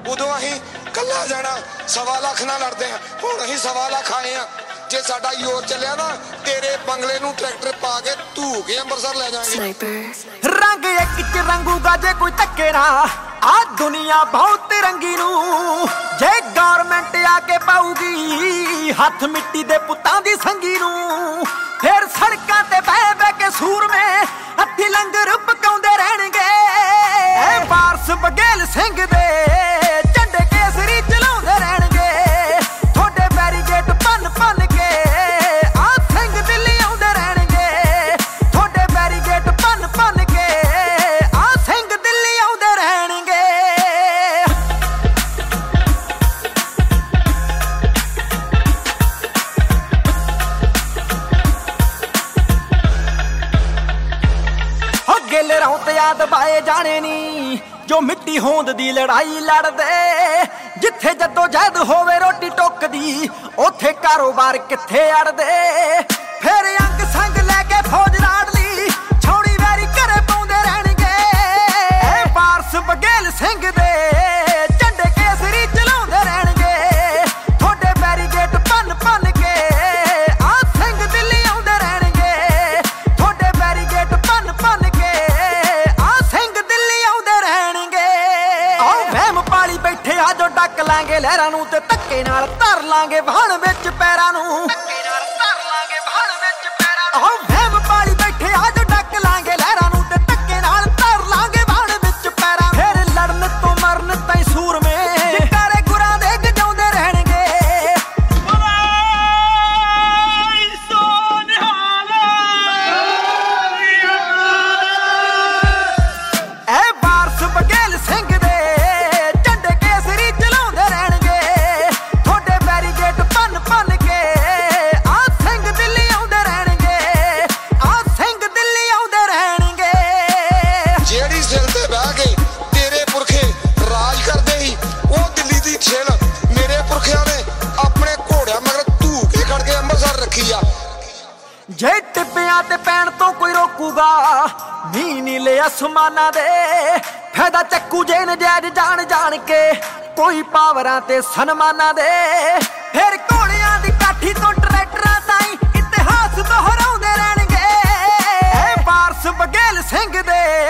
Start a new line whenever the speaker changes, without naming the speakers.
ਉਦੋਂ ਅਸੀਂ ਕੱਲਾ ਜਾਣਾ 1.25 ਲੱਖ ਨਾਲ ਲੜਦੇ ਆ, ਹੁਣ ਅਸੀਂ 1.25 ਲੱਖ ਆਏ ਆ। ਜੇ ਸਾਡਾ ਯੋਰ ਚੱਲਿਆ ਨਾ ਤੇਰੇ ਬੰਗਲੇ ਨੂੰ ਟਰੈਕਟਰ ਪਾ ਕੇ ਧੂ ਕੇ ਅੰਮ੍ਰਿਤਸਰ ਲੈ ਜਾਾਂਗੇ।
ਰੰਗ ਇੱਕ ਚ ਰੰਗੂਗਾ ਜੇ ਕੋਈ ਧੱਕੇ ਨਾ ਆ ਦੁਨੀਆ ਬਹੁਤ ਰੰਗੀ ਨੂੰ। ਜੇ ਗੌਰਮੈਂਟ ਆ ਕੇ ਪਾਊਗੀ ਹੱਥ ਮਿੱਟੀ ਦੇ ਪੁੱਤਾਂ ਦੀ ਸੰਗੀ ਨੂੰ, ਫਿਰ ਸੜਕਾਂ ਤੇ ਬਹਿ ਬਹਿ ਕੇ ਸੂਰਮੇ ਹੱਥੀ ਲੰਗਰ ਪਕਾਉਂਦੇ ਰਹਿਣਗੇ। ਐ ਵਾਰਸ ਬਗੇਲ ਸਿੰਘ ਦੇ ਝੰਡੇ ਕੇਸਰੀ ਚਲਾਉਂਦੇ ਰਹਿਣਗੇ। ਤੁਹਾਡੇ ਬੈਰੀਗੇਟ ਭੰਨ ਭੰਨ ਕੇ ਆ ਸਿੰਘ ਦਿੱਲੀ ਆਉਂਦੇ ਰਹਿਣਗੇ। ਤੁਹਾਡੇ ਬੈਰੀਗੇਟ ਭੰਨ ਭੰਨ ਕੇ ਆ ਸਿੰਘ ਦਿੱਲੀ ਆਉਂਦੇ ਰਹਿਣਗੇ। ਹੋ ਗਿੱਲ ਰੌਂਤ ਯਾਦ ਬਾਏ ਜਾਣੇ ਨੀ ਜੋ ਮਿੱਟੀ ਹੋਂਦ ਦੀ ਲੜਾਈ ਲੜਦੇ। ਜਿੱਥੇ ਜਦੋਂ ਜਹਿਦ ਹੋਵੇ ਰੋਟੀ ਟੁੱਕਦੀ ਉੱਥੇ ਕਾਰੋਬਾਰ ਕਿੱਥੇ ਅੜਦੇ। ਫਿਰ ਅੰਗ ਸੰਗ ਲੈ ਕੇ ਫੌਜ ਰਾੜ ਲਈ ਛੌੜੀ ਵੈਰੀ ਘਰੇ ਪਾਉਂਦੇ ਰਹਿਣਗੇ। ਐ ਵਾਰਸ ਬਗੇਲ ਸਿੰਘ ਦੇ ਝੰਡੇ ਕੇਸਰੀ ਚਲਾਉਂਦੇ ਰਹਿਣਗੇ। ਤੁਹਾਡੇ ਬੈਰੀਗੇਟ ਭੰਨ ਭੰਨ ਕੇ ਆ ਸਿੰਘ ਦਿੱਲੀ ਆਉਂਦੇ ਰਹਿਣਗੇ। ਤੁਹਾਡੇ ਬੈਰੀਗੇਟ ਭੰਨ ਭੰਨ ਕੇ ਆ ਸਿੰਘ ਦਿੱਲੀ ਆਉਂਦੇ ਰਹਿਣਗੇ। ਆਓ ਵਹਿਮ ਪਾਲੀ ਬੈਠੇ ਆ ਜੋ ਡੱਕ ਲਾਂਗੇ ਲਹਿਰਾਂ ਨੂੰ ਤੇ ਧੱਕੇ ਨਾਲ ਧਰ ਲਾਂਗੇ ਵਾਹਣ ਵਿੱਚ ਪੈਰਾਂ ਨੂੰ। ਆਓ ਵਹਿਮ ਪਾਲੀ ਬੈਠੇ ਆ ਜੋ ਡੱਕ ਲਾਂਗੇ ਲਹਿਰਾਂ ਨੂੰ ਤੇ ਧੱਕੇ ਨਾਲ ਧਰ ਲਾਂਗੇ ਵਾਹਣ ਵਿੱਚ ਪੈਰਾਂ। ਫਿਰ ਲੜਨ ਤੋਂ ਮਰਨ ਤਾਈਂ ਸੂਰਮੇ ਜਕਾਰੇ ਗੁਰਾਂ ਦੇ ਗਜਾਉਂਦੇ ਰਹਿਣਗੇ। ਐ ਵਾਰਸ ਬਗੇਲ ਸਿੰਘ ਦੇ ਝੰਡੇ ਕੇਸਰੀ ਚਲਾਉਂਦੇ ਰਹਿਣਗੇ। ਤੁਹਾਡੇ ਬੈਰੀਗੇਟ ਭੰਨ ਭੰਨ ਕੇ ਆ ਸਿੰਘ ਦਿੱਲੀ ਆਉਂਦੇ ਰਹਿਣਗੇ। ਆ ਸਿੰਘ ਦਿੱਲੀ ਆਉਂਦੇ ਰਹਿਣਗੇ।
ਜਿਹੜੀ ਸਿਲ ਤੇ ਬਹਿ ਕੇ ਤੇਰੇ ਪੁਰਖੇ ਰਾਜ ਕਰਦੇ ਸੀ ਉਹ ਦਿੱਲੀ ਦੀ ਛਿਲ ਮੇਰੇ ਪੁਰਖਿਆਂ ਨੇ ਆਪਣੇ ਘੋੜਿਆਂ ਮਗਰ ਧੂ ਕੇ ਖੜ ਕੇ ਅੰਮ੍ਰਿਤਸਰ ਰੱਖੀ ਆ।
ਜੇ ਟਿੱਬਿਆਂ ਤੇ ਪੈਣ ਤੋਂ ਕੋਈ ਰੋਕੂਗਾ ਮੀਂਹ ਨੀਲੇ ਅਸਮਾਨਾਂ ਦੇ। ਫਾਇਦਾ ਚੱਕੂ ਜੇ ਨਜਾਇਜ਼ ਜਾਣ ਜਾਣ ਕੇ ਕੋਈ ਪਾਵਰਾਂ ਤੇ ਸਨਮਾਨਾਂ ਦੇ। ਫਿਰ ਘੋੜਿਆਂ ਦੀ ਕਾਠੀ ਤੋਂ ਟਰੈਕਟਰਾਂ ਤਾਈਂ ਇਤਿਹਾਸ ਦੁਹਰਾਉਂਦੇ ਰਹਿਣਗੇ। ਐ ਵਾਰਸ ਬਗੇਲ ਸਿੰਘ ਦੇ